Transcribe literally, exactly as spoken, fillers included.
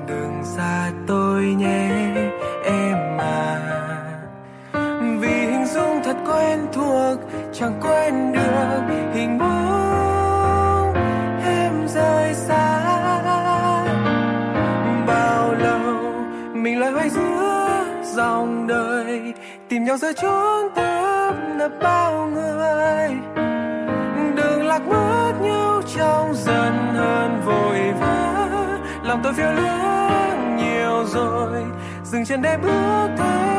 đừng xa tôi nhé em à. Vì hình dung thật quen thuộc, chẳng quên được hình bóng em rời xa. Bao lâu mình loay hoay giữa dòng đời, tìm nhau giữa chốn tấp nập bao người. Đừng lạc mất nhau trong giận hờn vội vã, lòng tôi phiêu lưu nhiều rồi, dừng chân để bước tới